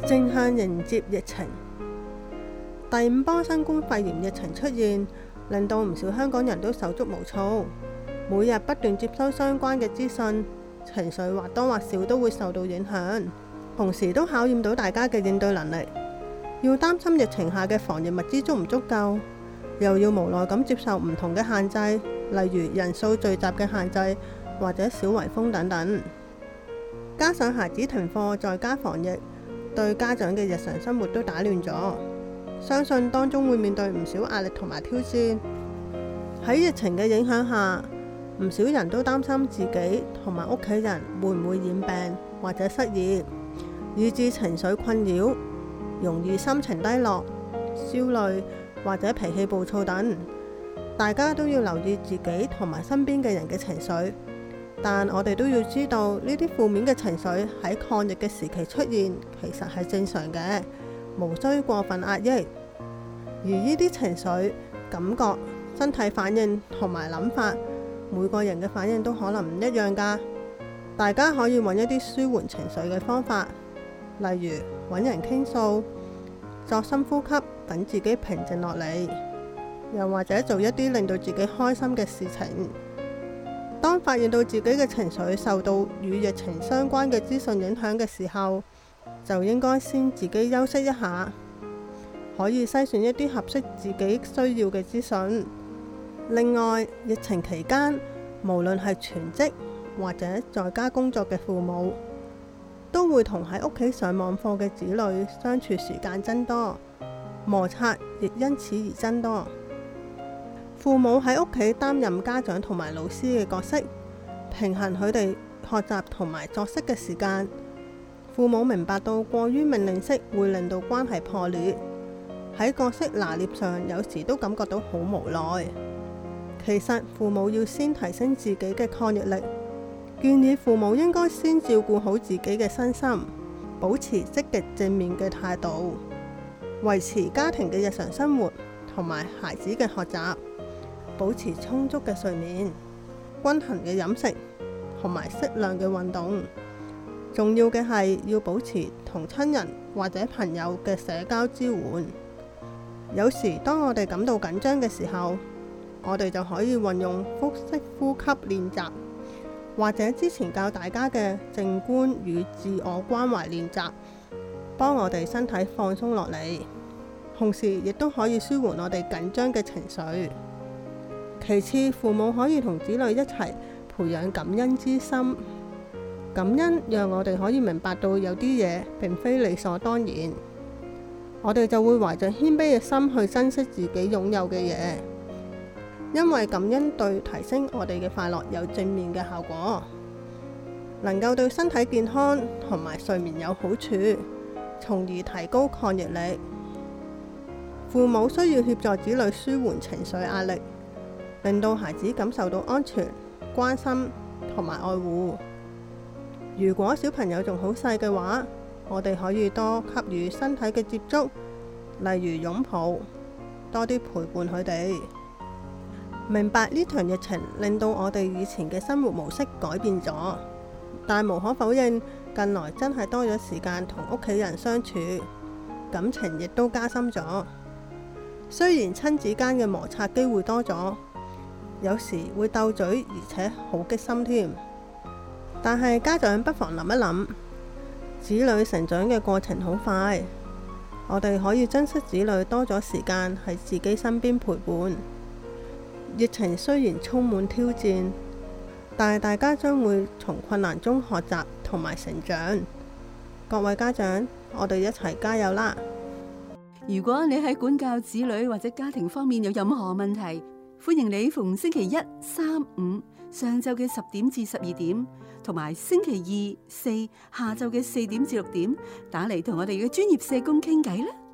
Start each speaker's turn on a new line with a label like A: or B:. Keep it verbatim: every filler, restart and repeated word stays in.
A: 正向迎接疫情。第五波新冠肺炎疫情出現，令到唔少香港人都手足無措，每日不斷接收相關嘅資訊，情緒或多或少都會受到影響，同時都考驗到大家嘅應對能力。要擔心疫情下嘅防疫物資足唔足夠，又要無奈咁接受唔同嘅限制，例如人數聚集嘅限制或者小圍封等等。加上孩子停課在家防疫，對家長嘅日常生活都打亂咗，相信當中會面對唔少壓力同埋挑戰。喺疫情嘅影響下，唔少人都擔心自己同埋屋企人會唔會染病或者失業，以致情緒困擾，容易心情低落、焦慮或者脾氣暴躁等。大家都要留意自己同埋身邊嘅人嘅情緒，但我哋都要知道呢啲負面嘅情緒喺抗疫嘅時期出現，其實係正常嘅，無需過分壓抑。而呢啲情緒、感覺、身體反應同埋諗法，每個人嘅反應都可能唔一樣㗎。大家可以揾一啲舒緩情緒嘅方法，例如揾人傾訴、作深呼吸，等自己平靜落嚟，又或者做一啲令到自己開心嘅事情。當發現到自己嘅情緒受到與疫情相關嘅資訊影響嘅時候，就應該先自己休息一下，可以篩選一啲合適自己需要嘅資訊。另外，疫情期間，無論係全職或者在家工作嘅父母，都會同喺屋企上網課嘅子女相處時間增多，摩擦亦因此而增多。父母喺屋企擔任家長同埋老師嘅角色，平衡佢哋學習同埋作息嘅時間。父母明白到過於命令式會令到關係破裂，喺角色拿捏上有時都感覺到好無奈。其實父母要先提升自己嘅抗疫力，建議父母應該先照顧好自己嘅身心，保持積極正面嘅態度，維持家庭嘅日常生活同埋孩子嘅學習，保持充足嘅睡眠、均衡嘅飲食同埋適量嘅運動。重要嘅係要保持同親人或者朋友嘅社交支援。有時當我哋感到緊張嘅時候，我哋就可以運用腹式呼吸練習，或者之前教大家嘅靜觀與自我關懷練習，幫我哋身體放鬆落嚟，同時亦都可以舒緩我哋緊張嘅情緒。其次，父母可以同子女一齊培養感恩之心。感恩讓我哋可以明白到有啲嘢並非理所當然，我哋就會懷着謙卑嘅心去珍惜自己擁有嘅嘢，因為感恩對提升我哋嘅快樂有正面嘅效果，能夠對身體健康同埋睡眠有好處，從而提高抗疫力。父母需要協助子女舒緩情緒壓力，令到孩子感受到安全、關心同埋愛護。如果小朋友仲好細嘅話，我哋可以多給予身體嘅接觸，例如擁抱，多啲陪伴佢哋。明白呢場疫情令到我哋以前嘅生活模式改變咗，但無可否認，近來真係多咗時間同屋企人相處，感情亦都加深咗。雖然親子間嘅摩擦機會多咗，有時會鬥嘴，而且好激心添。但係家長不妨諗一諗，子女成長嘅過程好快，我哋可以珍惜子女多咗時間喺自己身邊陪伴。疫情雖然充滿挑戰，但係大家將會從困難中學習同埋成長。各位家長，我哋一齊加油啦！
B: 如果你喺管教子女或者家庭方面有任何問題，歡迎你逢星期一、三、五上晝嘅十點至十二點，同埋星期二、四下晝嘅四點至六點打嚟同我哋嘅專業社工傾偈啦。